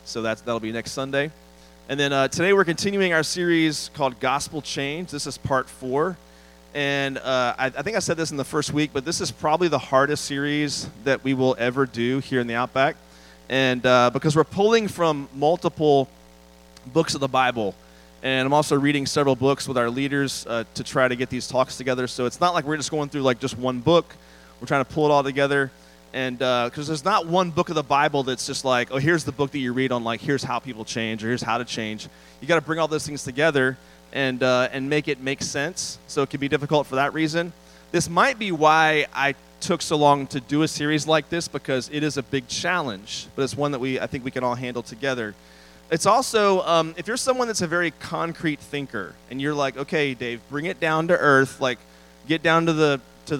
So that'll be next Sunday. And then today we're continuing our series called Gospel Change. This is part 4. And I think I said this in the first week, but this is probably the hardest series that we will ever do here in the Outback. And because we're pulling from multiple books of the Bible. And I'm also reading several books with our leaders to try to get these talks together. So it's not like we're just going through like just one book. We're trying to pull it all together. And because there's not one book of the Bible that's just like, oh, here's the book that you read on, like, here's how people change or here's how to change. You got to bring all those things together and make it make sense. So it can be difficult for that reason. This might be why I took so long to do a series like this, because it is a big challenge, but it's one that I think we can all handle together. It's also, if you're someone that's a very concrete thinker and you're like, okay, Dave, bring it down to earth, like get down to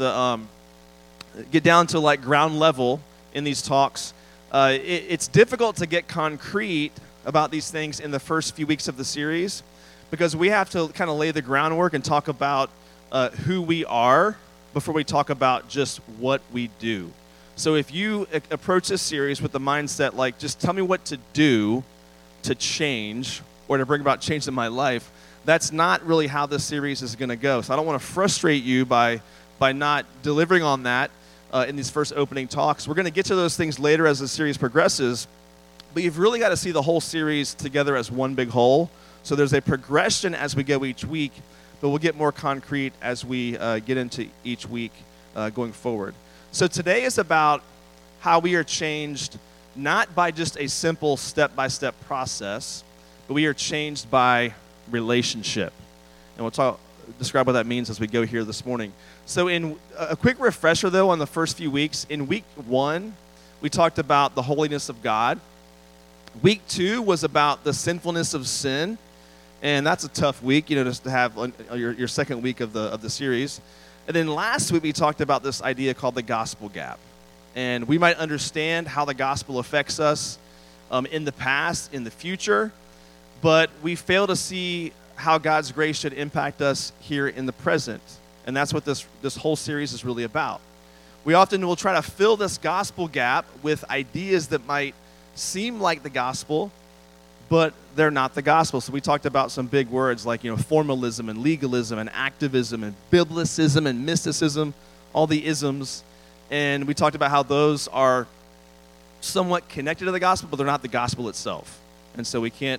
get down to like ground level in these talks. It's difficult to get concrete about these things in the first few weeks of the series, because we have to kind of lay the groundwork and talk about who we are before we talk about just what we do. So if you approach this series with the mindset like, just tell me what to do to change or to bring about change in my life, that's not really how this series is going to go. So I don't want to frustrate you by not delivering on that in these first opening talks. We're going to get to those things later as the series progresses, but you've really got to see the whole series together as one big whole. So there's a progression as we go each week, but we'll get more concrete as we get into each week going forward. So today is about how we are changed, not by just a simple step-by-step process, but we are changed by relationship. And we'll describe what that means as we go here this morning. So in a quick refresher, though, on the first few weeks, in week 1, we talked about the holiness of God. Week 2 was about the sinfulness of sin, and that's a tough week, just to have your second week of the series. And then last week, we talked about this idea called the gospel gap. And we might understand how the gospel affects us in the past, in the future, but we fail to see how God's grace should impact us here in the present. And that's what this whole series is really about. We often will try to fill this gospel gap with ideas that might seem like the gospel, but they're not the gospel. So we talked about some big words like, formalism and legalism and activism and biblicism and mysticism, all the isms. And we talked about how those are somewhat connected to the gospel, but they're not the gospel itself. And so we can't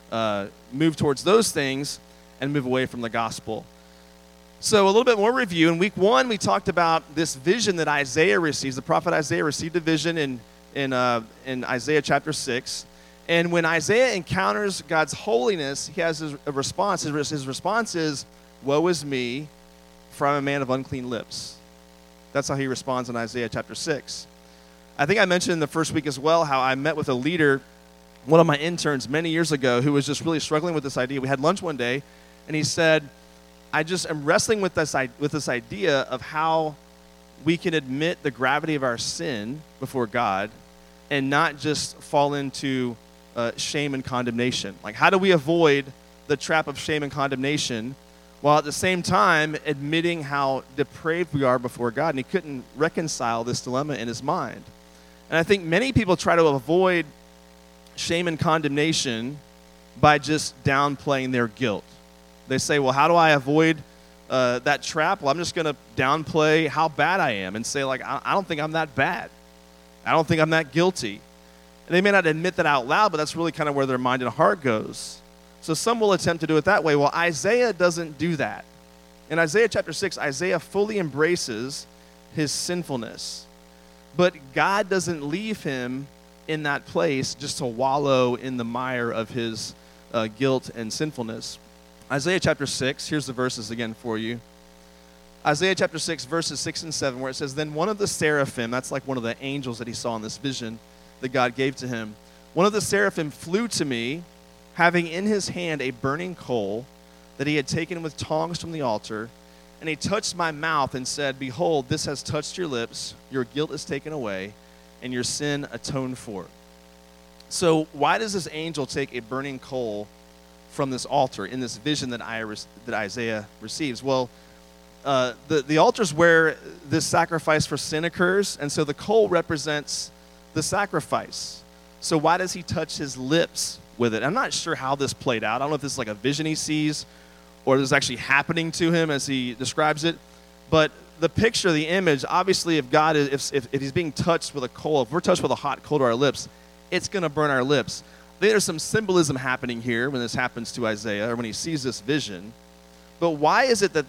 move towards those things and move away from the gospel. So a little bit more review. In week 1, we talked about this vision that Isaiah receives. The prophet Isaiah received a vision in Isaiah chapter 6. And when Isaiah encounters God's holiness, he has a response. His response is, "Woe is me, for I'm a man of unclean lips." That's how he responds in Isaiah chapter 6. I think I mentioned in the first week as well how I met with a leader, one of my interns many years ago, who was just really struggling with this idea. We had lunch one day, and he said, I just am wrestling with this idea of how we can admit the gravity of our sin before God and not just fall into shame and condemnation. Like, how do we avoid the trap of shame and condemnation while at the same time admitting how depraved we are before God? And he couldn't reconcile this dilemma in his mind. And I think many people try to avoid shame and condemnation by just downplaying their guilt. They say, well, how do I avoid that trap? Well, I'm just going to downplay how bad I am and say, like, I don't think I'm that bad. I don't think I'm that guilty. And they may not admit that out loud, but that's really kind of where their mind and heart goes. So some will attempt to do it that way. Well, Isaiah doesn't do that. In Isaiah chapter 6, Isaiah fully embraces his sinfulness. But God doesn't leave him in that place just to wallow in the mire of his guilt and sinfulness. Isaiah chapter 6, here's the verses again for you. Isaiah chapter 6, verses 6 and 7, where it says, "Then one of the seraphim," that's like one of the angels that he saw in this vision that God gave to him, "one of the seraphim flew to me, having in his hand a burning coal that he had taken with tongs from the altar, and he touched my mouth and said, 'Behold, this has touched your lips, your guilt is taken away, and your sin atoned for.'" So why does this angel take a burning coal from this altar in this vision that Isaiah receives? Well, the altar is where this sacrifice for sin occurs, and so the coal represents the sacrifice. So why does he touch his lips with it? I'm not sure how this played out. I don't know if this is like a vision he sees or this is actually happening to him as he describes it. But the picture, the image, obviously if God is, if he's being touched with a coal, if we're touched with a hot coal to our lips, it's going to burn our lips. There's some symbolism happening here when this happens to Isaiah or when he sees this vision. But why is it that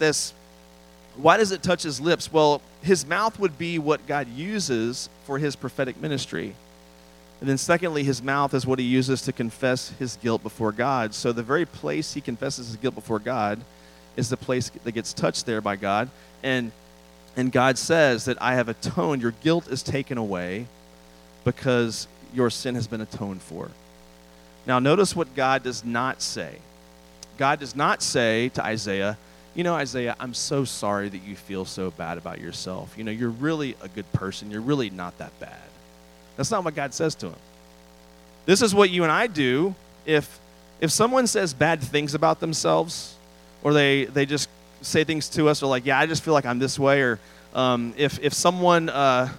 why does it touch his lips? Well, his mouth would be what God uses for his prophetic ministry. And then secondly, his mouth is what he uses to confess his guilt before God. So the very place he confesses his guilt before God is the place that gets touched there by God. And God says that I have atoned, your guilt is taken away because your sin has been atoned for. Now notice what God does not say. God does not say to Isaiah, Isaiah, I'm so sorry that you feel so bad about yourself. You're really a good person. You're really not that bad. That's not what God says to him. This is what you and I do if someone says bad things about themselves or they just say things to us or like, yeah, I just feel like I'm this way. Or if someone, that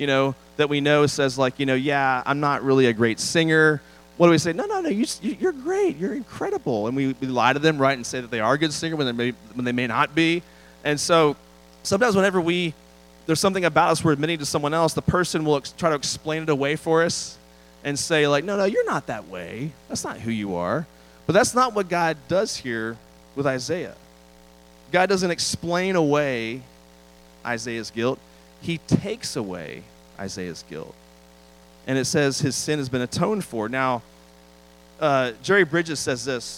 we know says like, yeah, I'm not really a great singer. What do we say? No, you're great. You're incredible. And we lie to them, right, and say that they are a good singer when they may not be. And so sometimes whenever there's something about us we're admitting to someone else, the person will try to explain it away for us and say like, no, you're not that way. That's not who you are. But that's not what God does here with Isaiah. God doesn't explain away Isaiah's guilt. He takes away Isaiah's guilt. And it says his sin has been atoned for. Now, Jerry Bridges says this.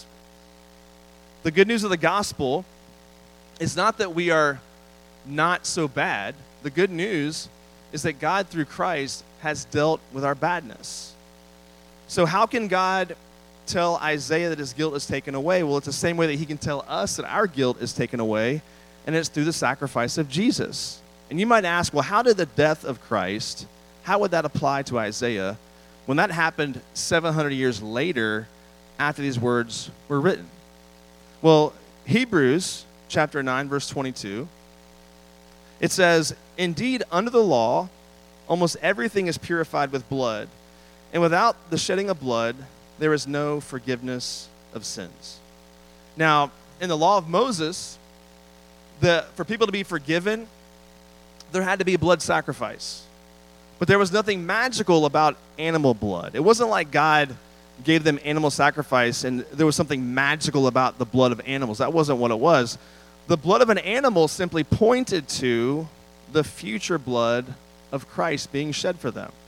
The good news of the gospel is not that we are not so bad. The good news is that God, through Christ, has dealt with our badness. So how can God tell Isaiah that his guilt is taken away? Well, it's the same way that he can tell us that our guilt is taken away, and it's through the sacrifice of Jesus. And you might ask, well, how did the death of Christ, how would that apply to Isaiah when that happened 700 years later after these words were written? Well, Hebrews chapter 9, verse 22, it says, indeed, under the law, almost everything is purified with blood, and without the shedding of blood, there is no forgiveness of sins. Now, in the law of Moses, for people to be forgiven, there had to be a blood sacrifice. But there was nothing magical about animal blood. It wasn't like God gave them animal sacrifice and there was something magical about the blood of animals. That wasn't what it was. The blood of an animal simply pointed to the future blood of Christ being shed for them.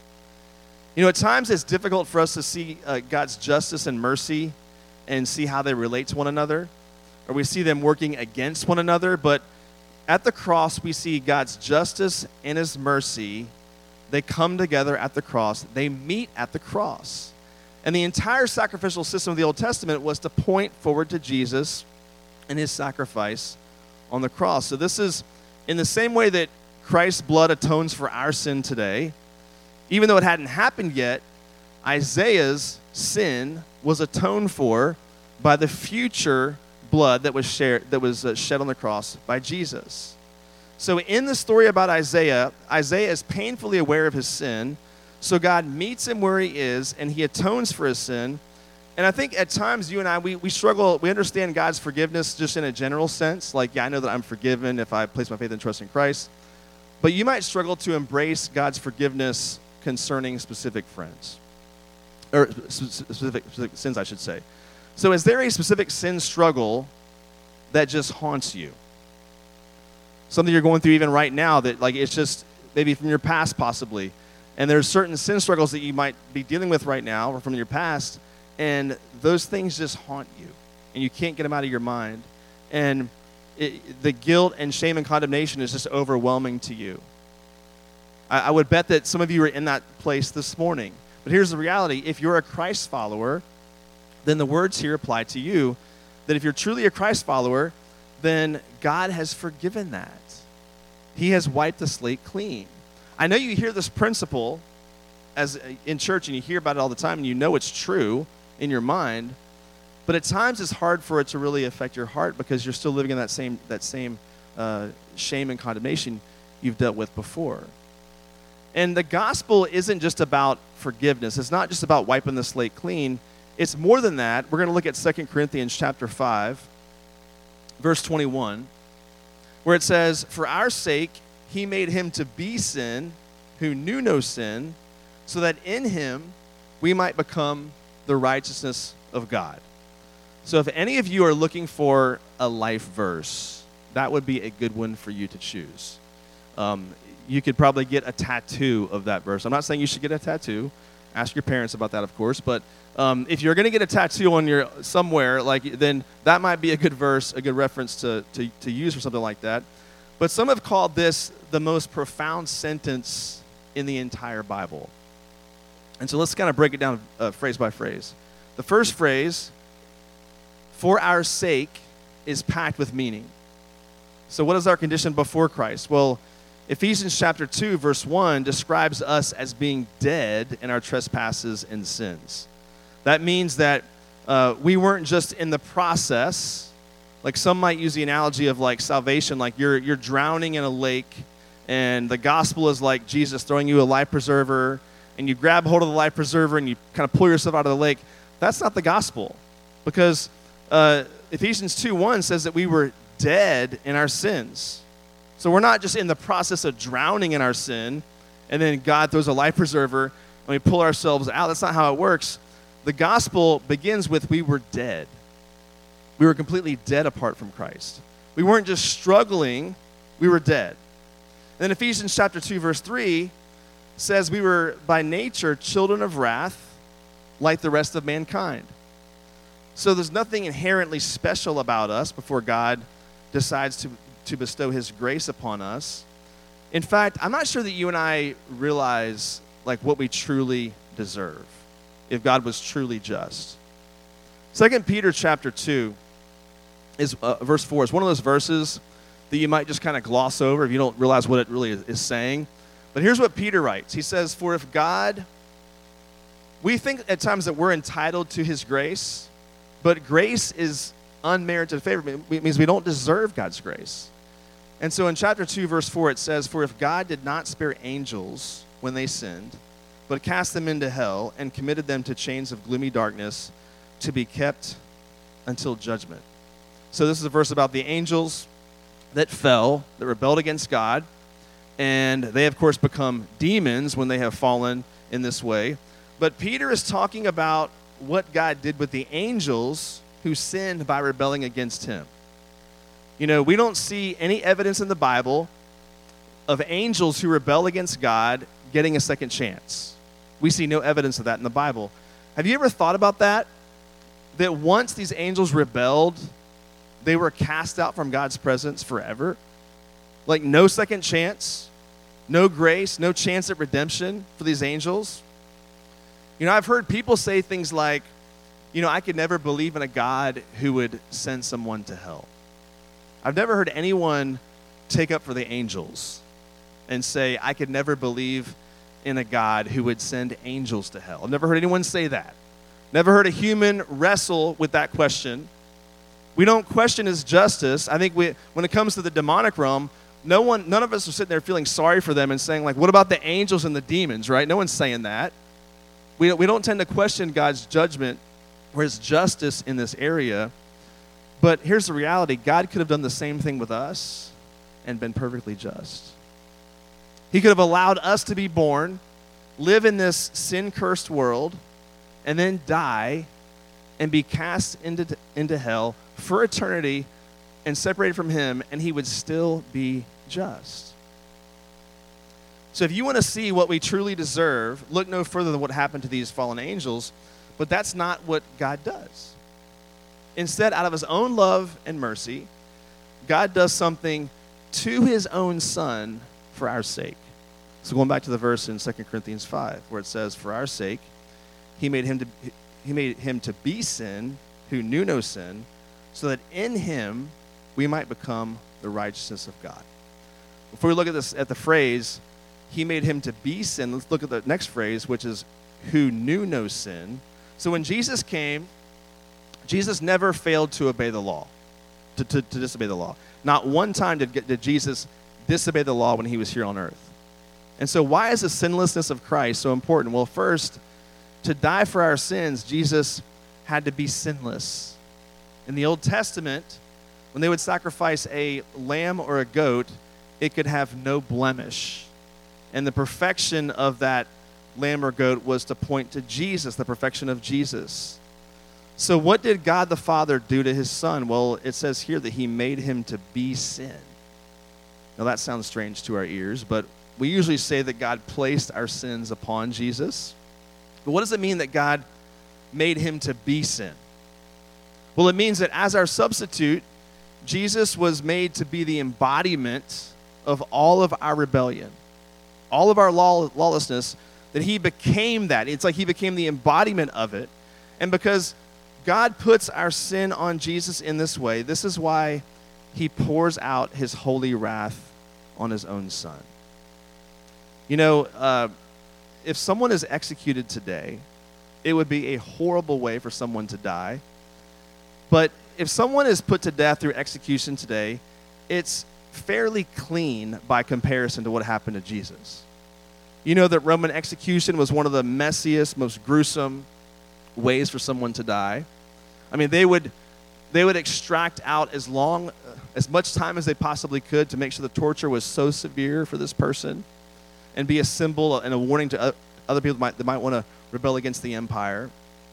At times it's difficult for us to see God's justice and mercy and see how they relate to one another, or we see them working against one another, but at the cross we see God's justice and his mercy. They come together at the cross. They meet at the cross. And the entire sacrificial system of the Old Testament was to point forward to Jesus and his sacrifice on the cross. So this is in the same way that Christ's blood atones for our sin today. Even though it hadn't happened yet, Isaiah's sin was atoned for by the future blood that was shed on the cross by Jesus. So in the story about Isaiah, Isaiah is painfully aware of his sin. So God meets him where he is, and he atones for his sin. And I think at times you and I, we struggle, we understand God's forgiveness just in a general sense. Like, yeah, I know that I'm forgiven if I place my faith and trust in Christ. But you might struggle to embrace God's forgiveness concerning specific friends. Or specific sins, I should say. So is there a specific sin struggle that just haunts you? Something you're going through even right now that like it's just maybe from your past possibly. And there's certain sin struggles that you might be dealing with right now or from your past, and those things just haunt you, and you can't get them out of your mind. And the guilt and shame and condemnation is just overwhelming to you. I would bet that some of you are in that place this morning. But here's the reality. If you're a Christ follower, then the words here apply to you, that if you're truly a Christ follower, then God has forgiven that. He has wiped the slate clean. I know you hear this principle as in church, and you hear about it all the time, and you know it's true in your mind, but at times it's hard for it to really affect your heart because you're still living in that same shame and condemnation you've dealt with before. And the gospel isn't just about forgiveness. It's not just about wiping the slate clean. It's more than that. We're going to look at 2 Corinthians chapter 5, verse 21, where it says, "For our sake he made him to be sin who knew no sin, so that in him we might become the righteousness of God." So if any of you are looking for a life verse, that would be a good one for you to choose. You could probably get a tattoo of that verse. I'm not saying you should get a tattoo. Ask your parents about that, of course. But if you're going to get a tattoo on your somewhere, then that might be a good verse, a good reference to use for something like that. But some have called this the most profound sentence in the entire Bible. And so let's kind of break it down phrase by phrase. The first phrase, "for our sake," is packed with meaning. So what is our condition before Christ? Well, Ephesians chapter 2, verse 1 describes us as being dead in our trespasses and sins. That means that we weren't just in the process. Like some might use the analogy of like salvation, like you're drowning in a lake, and the gospel is like Jesus throwing you a life preserver, and you grab hold of the life preserver and you kind of pull yourself out of the lake. That's not the gospel, because Ephesians 2:1 says that we were dead in our sins. So we're not just in the process of drowning in our sin, and then God throws a life preserver and we pull ourselves out. That's not how it works. The gospel begins with we were dead. We were completely dead apart from Christ. We weren't just struggling, we were dead. And then Ephesians chapter 2, verse 3 says we were by nature children of wrath like the rest of mankind. So there's nothing inherently special about us before God decides to bestow his grace upon us. In fact, I'm not sure that you and I realize like what we truly deserve if God was truly just. 2 Peter chapter 2 is verse 4 is one of those verses that you might just kind of gloss over if you don't realize what it really is saying. But here's what Peter writes. He says, "For if God," we think at times that we're entitled to his grace, but grace is unmerited favor. It means we don't deserve God's grace. And so in chapter 2, verse 4, it says, "For if God did not spare angels when they sinned, but cast them into hell and committed them to chains of gloomy darkness to be kept until judgment." So this is a verse about the angels that fell, that rebelled against God, and they, of course, become demons when they have fallen in this way. But Peter is talking about what God did with the angels who sinned by rebelling against him. You know, we don't see any evidence in the Bible of angels who rebel against God getting a second chance. We see no evidence of that in the Bible. Have you ever thought about that? That once these angels rebelled, they were cast out from God's presence forever? Like no second chance, no grace, no chance at redemption for these angels? You know, I've heard people say things like, you know, I could never believe in a God who would send someone to hell. I've never heard anyone take up for the angels and say, I could never believe in a God who would send angels to hell. I've never heard anyone say that. Never heard a human wrestle with that question. We don't question his justice. I think when it comes to the demonic realm, none of us are sitting there feeling sorry for them and saying, like, what about the angels and the demons, right? No one's saying that. We don't tend to question God's judgment or his justice in this area. But here's the reality. God could have done the same thing with us and been perfectly just. He could have allowed us to be born, live in this sin-cursed world, and then die and be cast into hell for eternity and separated from him, and he would still be just. So if you want to see what we truly deserve, look no further than what happened to these fallen angels, but that's not what God does. Instead, out of his own love and mercy, God does something to his own son for our sake. So going back to the verse in 2 Corinthians 5, where it says, "For our sake, he made him to be sin who knew no sin, so that in him we might become the righteousness of God." Before we look at the phrase, he made him to be sin, let's look at the next phrase, which is who knew no sin. So when Jesus came, Jesus never failed to obey the law, to disobey the law. Not one time did Jesus disobey the law when he was here on earth. And so why is the sinlessness of Christ so important? Well, first, to die for our sins, Jesus had to be sinless. In the Old Testament, when they would sacrifice a lamb or a goat, it could have no blemish. And the perfection of that lamb or goat was to point to Jesus, the perfection of Jesus. So what did God the Father do to his Son? Well, it says here that he made him to be sin. Now that sounds strange to our ears, but we usually say that God placed our sins upon Jesus. But what does it mean that God made him to be sin? Well, it means that as our substitute, Jesus was made to be the embodiment of all of our rebellion, all of our lawlessness, that he became that. It's like he became the embodiment of it. And because God puts our sin on Jesus in this way, this is why he pours out his holy wrath on his own Son. You know, if someone is executed today, it would be a horrible way for someone to die. But if someone is put to death through execution today, it's fairly clean by comparison to what happened to Jesus. You know that Roman execution was one of the messiest, most gruesome ways for someone to die. I mean, they would extract out as much time as they possibly could to make sure the torture was so severe for this person and be a symbol and a warning to other people that might want to rebel against the empire.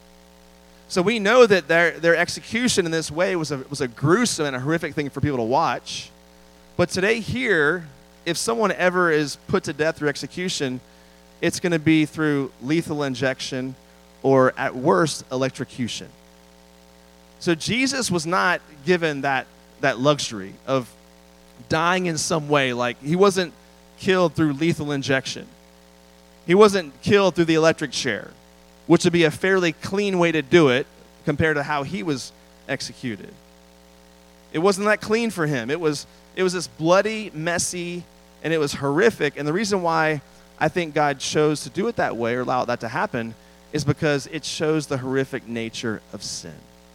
So we know that their execution in this way was a gruesome and a horrific thing for people to watch. But today here, if someone ever is put to death through execution, it's going to be through lethal injection or, at worst, electrocution. So Jesus was not given that luxury of dying in some way. Like, he wasn't killed through lethal injection. He wasn't killed through the electric chair, which would be a fairly clean way to do it compared to how he was executed. It wasn't that clean for him. It was this bloody, messy, and it was horrific. And the reason why I think God chose to do it that way or allow that to happen is because it shows the horrific nature of sin.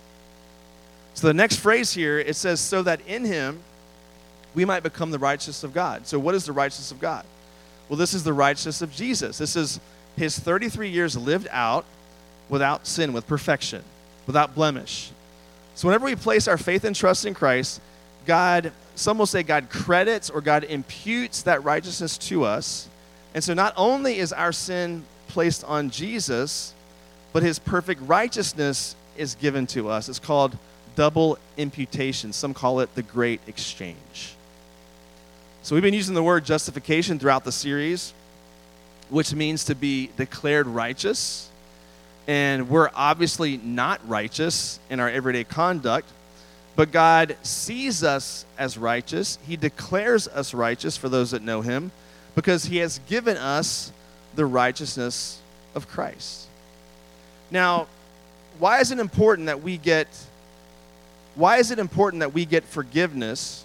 So the next phrase here, it says, so that in him we might become the righteousness of God. So what is the righteousness of God? Well, this is the righteousness of Jesus. This is his 33 years lived out without sin, with perfection, without blemish. So whenever we place our faith and trust in Christ, some will say God credits or God imputes that righteousness to us. And so not only is our sin placed on Jesus, but his perfect righteousness is given to us. It's called double imputation. Some call it the great exchange. So we've been using the word justification throughout the series, which means to be declared righteous. And we're obviously not righteous in our everyday conduct, but God sees us as righteous. He declares us righteous for those that know him because he has given us the righteousness of Christ. Now, why is it important that we get forgiveness,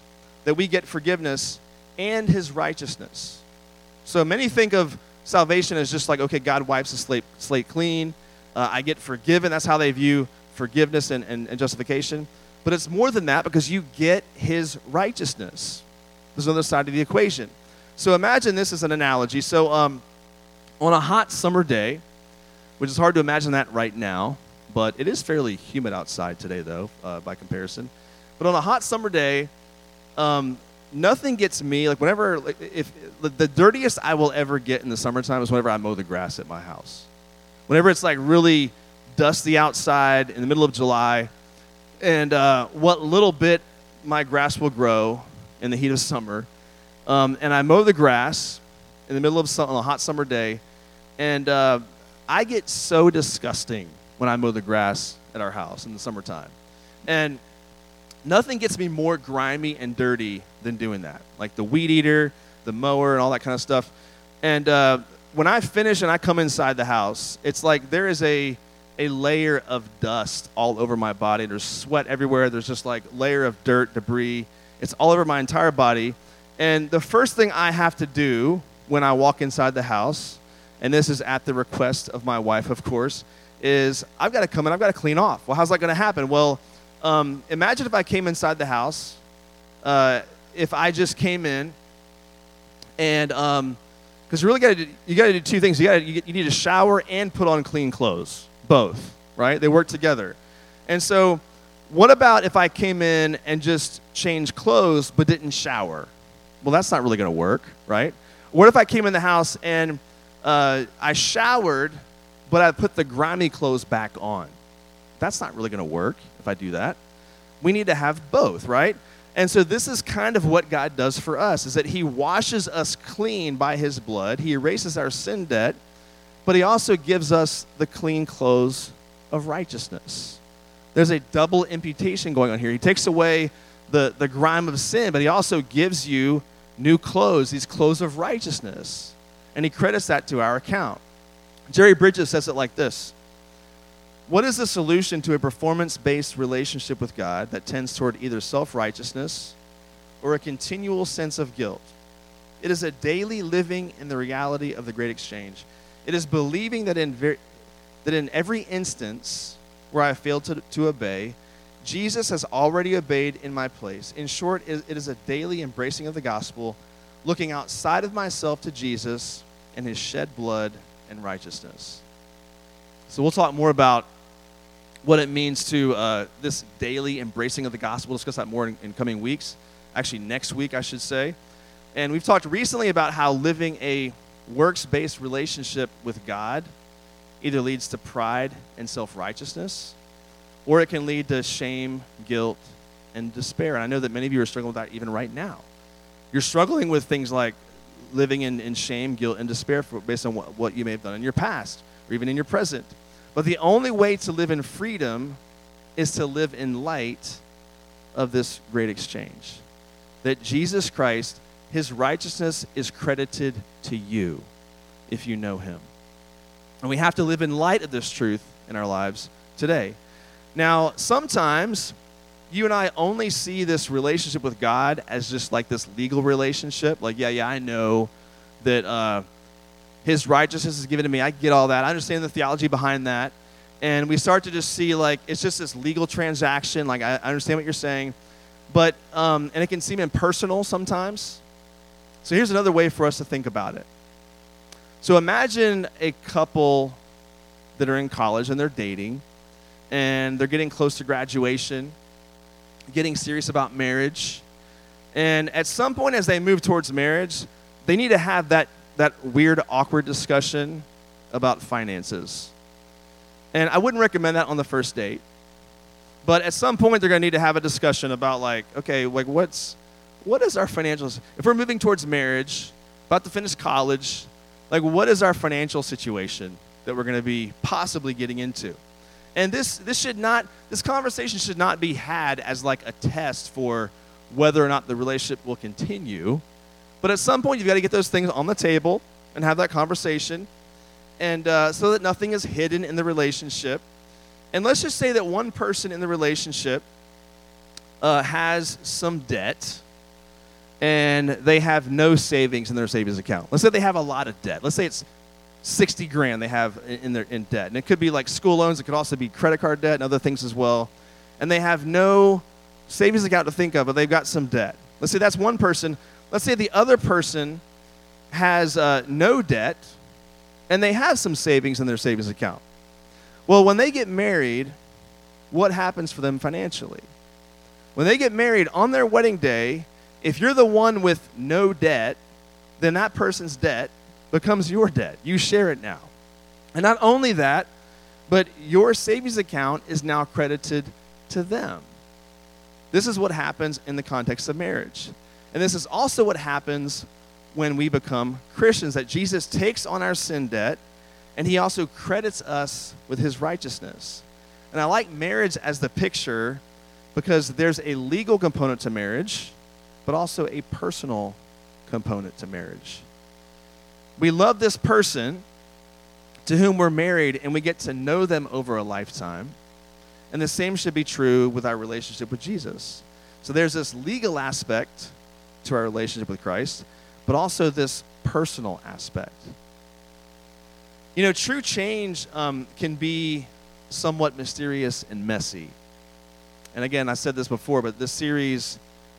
and his righteousness? So many think of salvation as just like, okay, God wipes the slate clean. I get forgiven. That's how they view forgiveness and justification. But it's more than that because you get his righteousness. There's another side of the equation. So imagine this as an analogy. So on a hot summer day, which is hard to imagine that right now, but it is fairly humid outside today, though, by comparison. But on a hot summer day, nothing gets me, like whenever, if the dirtiest I will ever get in the summertime is whenever I mow the grass at my house. Whenever it's like really dusty outside in the middle of July, and what little bit my grass will grow in the heat of summer, and I mow the grass in the middle of on a hot summer day, and I get so disgusting when I mow the grass at our house in the summertime. And nothing gets me more grimy and dirty than doing that, like the weed eater, the mower, and all that kind of stuff. And when I finish and I come inside the house, it's like there is a layer of dust all over my body. There's sweat everywhere. There's just like layer of dirt, debris. It's all over my entire body. And the first thing I have to do when I walk inside the house, and this is at the request of my wife, of course, is I've got to come in, I've got to clean off. Well, how's that going to happen? Well, imagine if I came inside the house, if I just came in and Because you got to do two things. You need to shower and put on clean clothes, both, right? They work together. And so what about if I came in and just changed clothes but didn't shower? Well, that's not really going to work, right? What if I came in the house and I showered, but I put the grimy clothes back on? That's not really going to work if I do that. We need to have both, right? And so this is kind of what God does for us, is that he washes us clean by his blood. He erases our sin debt, but he also gives us the clean clothes of righteousness. There's a double imputation going on here. He takes away the grime of sin, but he also gives you new clothes, these clothes of righteousness. And he credits that to our account. Jerry Bridges says it like this: what is the solution to a performance-based relationship with God that tends toward either self-righteousness or a continual sense of guilt? It is a daily living in the reality of the great exchange. It is believing that in every instance where I failed to obey, Jesus has already obeyed in my place. In short, it is a daily embracing of the gospel, looking outside of myself to Jesus and his shed blood and righteousness. So we'll talk more about what it means to this daily embracing of the gospel. We'll discuss that more in coming weeks. Actually, next week, I should say. And we've talked recently about how living a works-based relationship with God either leads to pride and self-righteousness, or it can lead to shame, guilt, and despair. And I know that many of you are struggling with that even right now. You're struggling with things like living in shame, guilt, and despair based on what you may have done in your past or even in your present. But the only way to live in freedom is to live in light of this great exchange. That Jesus Christ, his righteousness is credited to you if you know him. And we have to live in light of this truth in our lives today. Now, sometimes you and I only see this relationship with God as just like this legal relationship. Like, yeah, I know that his righteousness is given to me. I get all that. I understand the theology behind that. And we start to just see like it's just this legal transaction. Like, I understand what you're saying. But, and it can seem impersonal sometimes. So here's another way for us to think about it. So imagine a couple that are in college and they're dating, and they're getting close to graduation, getting serious about marriage. And at some point as they move towards marriage, they need to have that weird, awkward discussion about finances. And I wouldn't recommend that on the first date. But at some point, they're going to need to have a discussion about, like, okay, like what is our financials? If we're moving towards marriage, about to finish college, like what is our financial situation that we're going to be possibly getting into? And this conversation should not be had as like a test for whether or not the relationship will continue. But at some point, you've got to get those things on the table and have that conversation, and so that nothing is hidden in the relationship. And let's just say that one person in the relationship has some debt, and they have no savings in their savings account. Let's say they have a lot of debt. Let's say it's $60,000 they have in debt. And it could be like school loans. It could also be credit card debt and other things as well. And they have no savings account to think of, but they've got some debt. Let's say that's one person. Let's say the other person has no debt, and they have some savings in their savings account. Well, when they get married, what happens for them financially? When they get married on their wedding day, if you're the one with no debt, then that person's debt becomes your debt. You share it now. And not only that, but your savings account is now credited to them. This is what happens in the context of marriage. And this is also what happens when we become Christians, that Jesus takes on our sin debt, and he also credits us with his righteousness. And I like marriage as the picture because there's a legal component to marriage, but also a personal component to marriage. We love this person to whom we're married, and we get to know them over a lifetime. And the same should be true with our relationship with Jesus. So there's this legal aspect to our relationship with Christ, but also this personal aspect. You know, true change can be somewhat mysterious and messy. And again, I said this before, but this series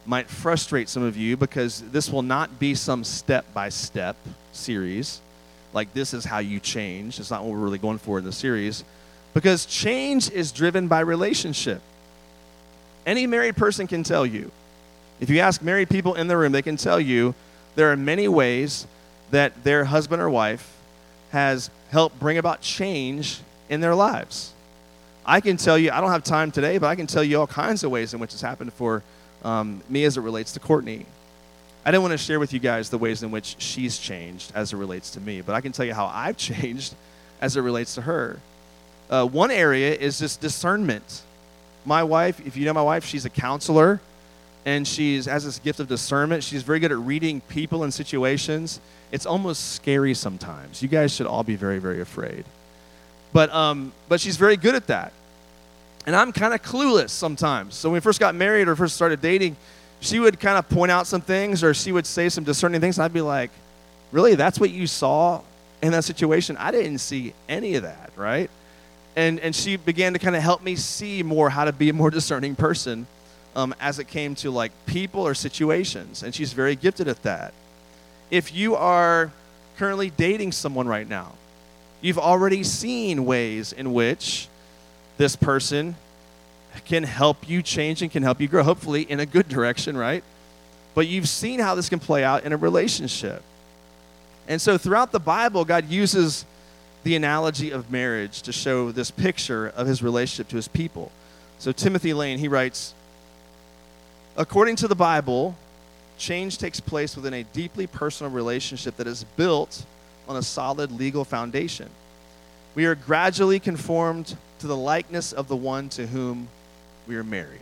might frustrate some of you because this will not be some step-by-step series. Like, this is how you change. It's not what we're really going for in the series. Because change is driven by relationship. Any married person can tell you. If you ask married people in the room, they can tell you there are many ways that their husband or wife has helped bring about change in their lives. I can tell you, I don't have time today, but I can tell you all kinds of ways in which it's happened for me as it relates to Courtney. I didn't want to share with you guys the ways in which she's changed as it relates to me, but I can tell you how I've changed as it relates to her. One area is just discernment. My wife, if you know my wife, she's a counselor, and she has this gift of discernment. She's very good at reading people and situations. It's almost scary sometimes. You guys should all be very, very afraid. But she's very good at that. And I'm kind of clueless sometimes. So when we first got married or first started dating, she would kind of point out some things, or she would say some discerning things, and I'd be like, really, that's what you saw in that situation? I didn't see any of that, right? And she began to kind of help me see more how to be a more discerning person as it came to like people or situations. And she's very gifted at that. If you are currently dating someone right now, you've already seen ways in which this person can help you change and can help you grow, hopefully in a good direction, right? But you've seen how this can play out in a relationship. And so throughout the Bible, God uses the analogy of marriage to show this picture of his relationship to his people. So Timothy Lane, he writes, according to the Bible, change takes place within a deeply personal relationship that is built on a solid legal foundation. We are gradually conformed to the likeness of the one to whom we are married.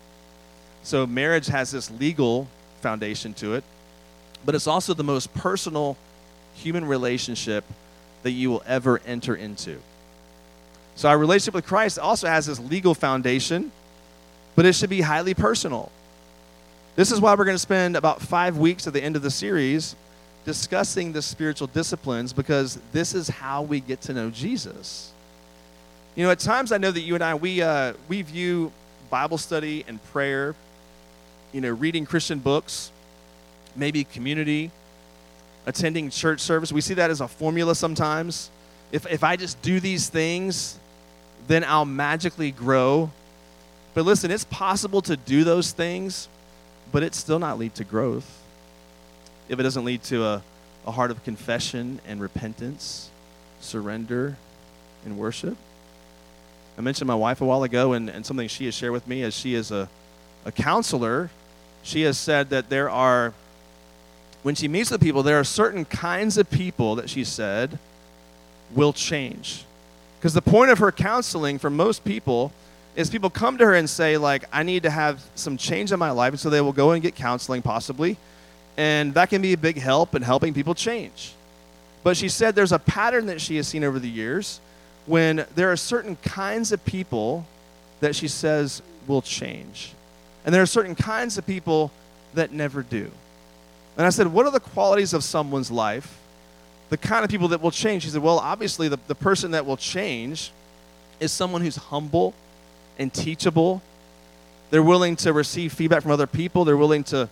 So marriage has this legal foundation to it, but it's also the most personal human relationship that you will ever enter into. So our relationship with Christ also has this legal foundation, but it should be highly personal. This is why we're going to spend about 5 weeks at the end of the series discussing the spiritual disciplines, because this is how we get to know Jesus. You know, at times I know that you and I, we view Bible study and prayer, you know, reading Christian books, maybe community, attending church service. We see that as a formula sometimes. If I just do these things, then I'll magically grow. But listen, it's possible to do those things, but it still not lead to growth if it doesn't lead to a heart of confession and repentance, surrender, and worship. I mentioned my wife a while ago, and something she has shared with me as she is a counselor. She has said that there are, when she meets with people, there are certain kinds of people that she said will change. Because the point of her counseling for most people is people come to her and say, like, I need to have some change in my life, and so they will go and get counseling possibly, and that can be a big help in helping people change. But she said there's a pattern that she has seen over the years when there are certain kinds of people that she says will change. And there are certain kinds of people that never do. And I said, what are the qualities of someone's life, the kind of people that will change? She said, well, obviously the person that will change is someone who's humble and teachable. They're willing to receive feedback from other people. They're willing to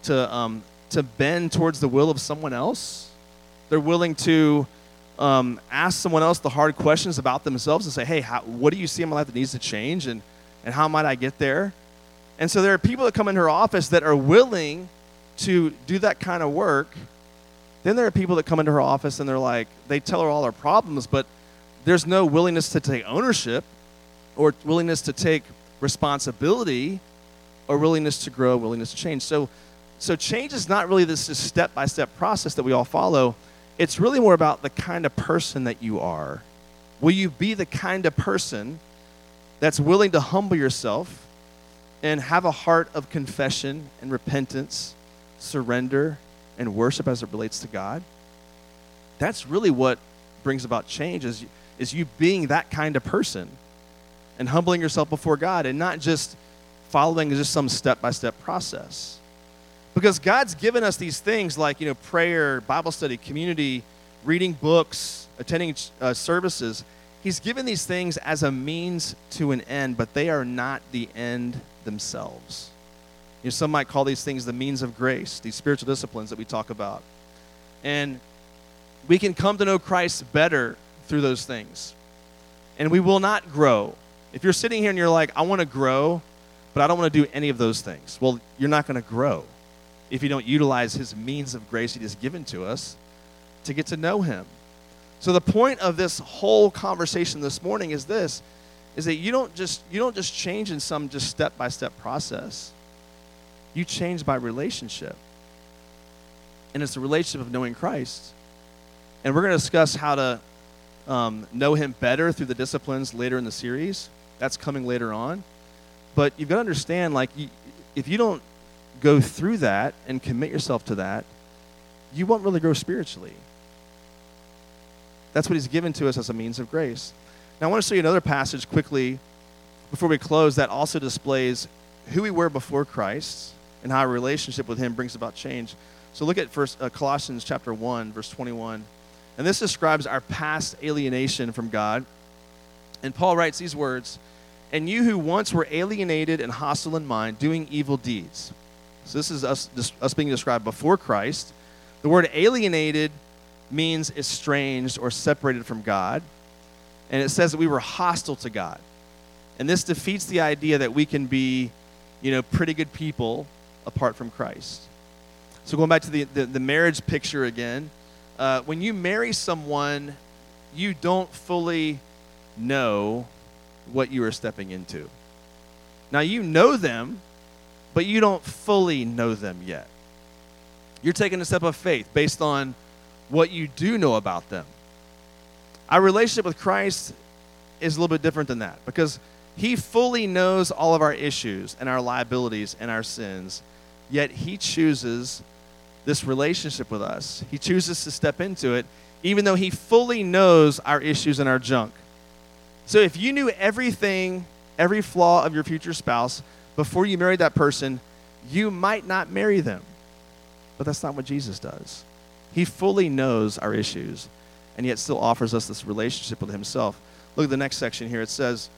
bend towards the will of someone else. They're willing to ask someone else the hard questions about themselves and say, hey, what do you see in my life that needs to change, and how might I get there? And so there are people that come into her office that are willing to do that kind of work. Then there are people that come into her office and they're like, they tell her all her problems, but there's no willingness to take ownership or willingness to take responsibility or willingness to grow, willingness to change. So change is not really this step-by-step process that we all follow. It's really more about the kind of person that you are. Will you be the kind of person that's willing to humble yourself and have a heart of confession and repentance, surrender, and worship as it relates to God? That's really what brings about change, is you being that kind of person and humbling yourself before God and not just following just some step-by-step process. Because God's given us these things like, prayer, Bible study, community, reading books, attending services. He's given these things as a means to an end, but they are not the end themselves. Some might call these things the means of grace, these spiritual disciplines that we talk about. And we can come to know Christ better through those things. And we will not grow. If you're sitting here and you're like, I want to grow, but I don't want to do any of those things. Well, you're not going to grow if you don't utilize his means of grace he has given to us to get to know him. So the point of this whole conversation this morning is this, is that you don't just change in some just step-by-step process. You change by relationship. And it's the relationship of knowing Christ. And we're going to discuss how to know him better through the disciplines later in the series. That's coming later on. But you've got to understand, like, if you don't go through that and commit yourself to that, you won't really grow spiritually. That's what he's given to us as a means of grace. Now, I want to show you another passage quickly before we close that also displays who we were before Christ and how our relationship with him brings about change. So look at Colossians chapter 1, verse 21. And this describes our past alienation from God. And Paul writes these words, "And you who once were alienated and hostile in mind, doing evil deeds." So this is us being described before Christ. The word alienated means estranged or separated from God. And it says that we were hostile to God. And this defeats the idea that we can be, pretty good people apart from Christ. So going back to the marriage picture again, when you marry someone, you don't fully know what you are stepping into. Now, you know them, but you don't fully know them yet. You're taking a step of faith based on what you do know about them. Our relationship with Christ is a little bit different than that because he fully knows all of our issues and our liabilities and our sins, yet he chooses this relationship with us. He chooses to step into it, even though he fully knows our issues and our junk. So if you knew everything, every flaw of your future spouse before you married that person, you might not marry them. But that's not what Jesus does. He fully knows our issues, and yet still offers us this relationship with himself. Look at the next section here. It says,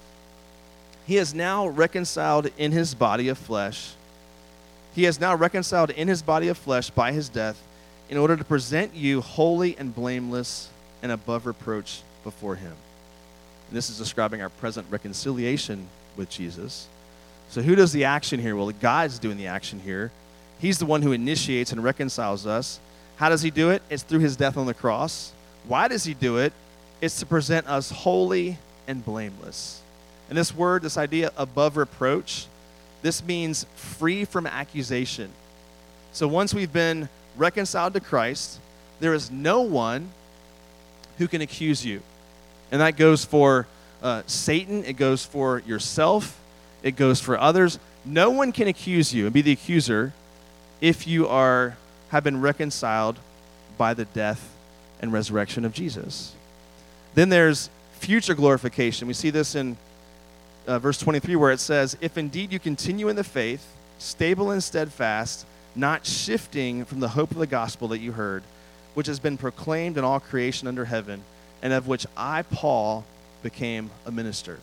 he is now reconciled in his body of flesh. He is now reconciled in his body of flesh by his death in order to present you holy and blameless and above reproach before him. And this is describing our present reconciliation with Jesus. So who does the action here? Well, God's doing the action here. He's the one who initiates and reconciles us. How does he do it? It's through his death on the cross. Why does he do it? It's to present us holy and blameless. And this word, this idea above reproach, this means free from accusation. So once we've been reconciled to Christ, there is no one who can accuse you. And that goes for Satan. It goes for yourself. It goes for others. No one can accuse you and be the accuser if you have been reconciled by the death and resurrection of Jesus. Then there's future glorification. We see this in verse 23 where it says, "If indeed you continue in the faith, stable and steadfast, not shifting from the hope of the gospel that you heard, which has been proclaimed in all creation under heaven, and of which I, Paul, became a minister."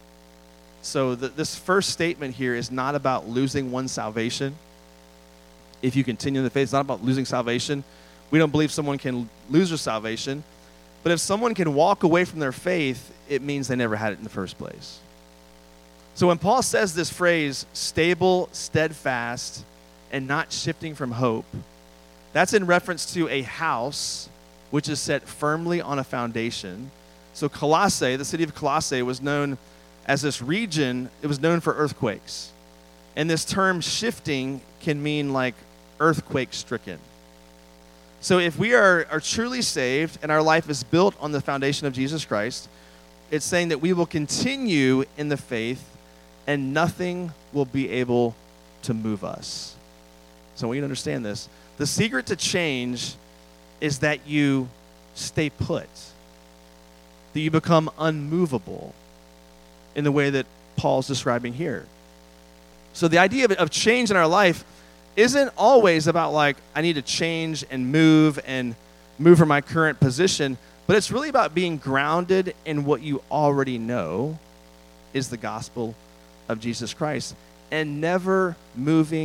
So this first statement here is not about losing one's salvation. If you continue in the faith, it's not about losing salvation. We don't believe someone can lose their salvation. But if someone can walk away from their faith, it means they never had it in the first place. So when Paul says this phrase, stable, steadfast, and not shifting from hope, that's in reference to a house which is set firmly on a foundation. So Colossae, the city of Colossae, was known as this region. It was known for earthquakes. And this term shifting can mean like earthquake-stricken. So if we are truly saved and our life is built on the foundation of Jesus Christ, it's saying that we will continue in the faith and nothing will be able to move us. So I want you to understand this. The secret to change is that you stay put, that you become unmovable in the way that Paul's describing here. So the idea of change in our life isn't always about like, I need to change and move from my current position, but it's really about being grounded in what you already know is the gospel of Jesus Christ and never moving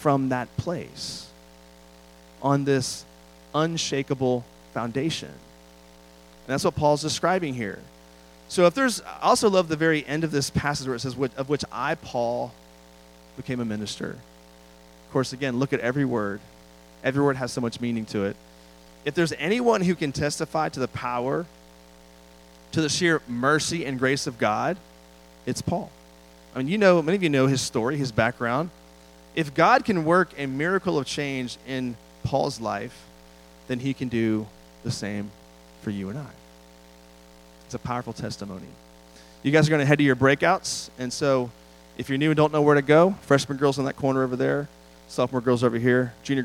from that place on this unshakable foundation. And that's what Paul's describing here. So I also love the very end of this passage where it says, of which I, Paul, became a minister. Of course, again, look at every word. Every word has so much meaning to it. If there's anyone who can testify to the power, to the sheer mercy and grace of God, it's Paul. I mean, many of you know his story, his background. If God can work a miracle of change in Paul's life, then he can do the same for you and I. It's a powerful testimony. You guys are going to head to your breakouts, and so if you're new and don't know where to go, freshman girls in that corner over there, sophomore girls over here, junior